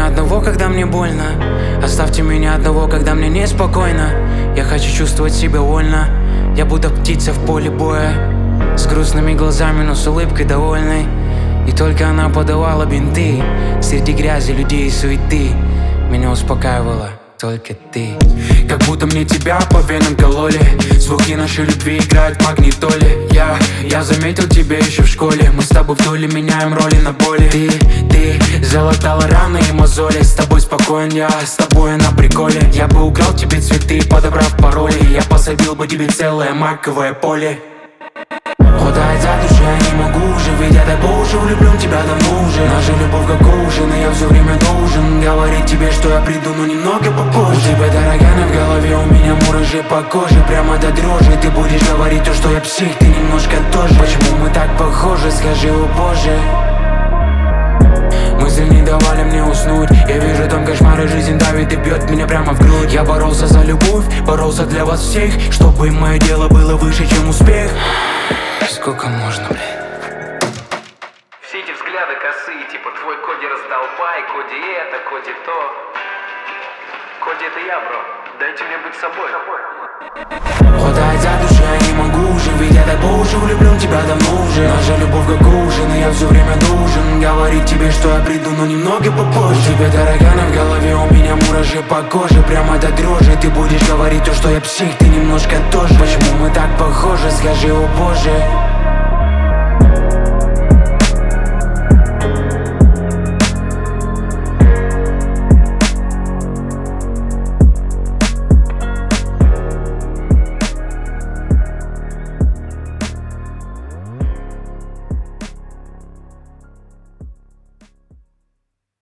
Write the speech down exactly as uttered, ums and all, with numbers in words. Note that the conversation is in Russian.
меня одного, когда мне больно. Оставьте меня одного, когда мне неспокойно. Я хочу чувствовать себя вольно. Я будто птица в поле боя, с грустными глазами, но с улыбкой довольной. И только она подавала бинты среди грязи, людей и суеты. Меня успокаивала только ты. Как будто мне тебя по венам кололи. Звуки нашей любви играют в магнитоле. Я, я заметил тебя еще в школе. Мы с тобой вдоль меняем роли на боли. Ты, ты залатала раны и мозоли. С тобой спокоен я, с тобой на приколе. Я бы украл тебе цветы, подобрав пароли. Я посадил бы тебе целое маковое поле. Хватает за душу, я не могу уже. Ведь я так по уши влюблен в тебя давно уже. Наша любовь как ужин, и я все время должен говорить тебе, что я приду, но немного попозже. У тебя тараканы в голове, у меня мураши по коже. Прямо до дрожи, ты будешь говорить то, что я псих. Ты немножко тоже. Почему мы так похожи, скажи, о боже. Мысли не давали мне уснуть. Я вижу там кошмары, жизнь давит и бьет меня прямо в грудь. Я боролся за любовь, боролся для вас всех, чтобы мое дело было выше, чем успех. Сколько можно, блин? Все эти взгляды косые, типа твой Коди раздолбай, Коди это, Коди то. Коди это я, бро, дайте мне быть собой. Хватает за душу, я не могу уже. Ведь я так по уши влюблен в тебя давно уже. Наша любовь как ужин, и я все время должен говорить тебе, что я приду, но немного попозже. У тебя тараканы в голове, у меня мураши по коже. Прямо до дрожи, ты будешь говорить то, что я псих. Ты немножко тоже. Почему мы так похожи, скажи, о боже.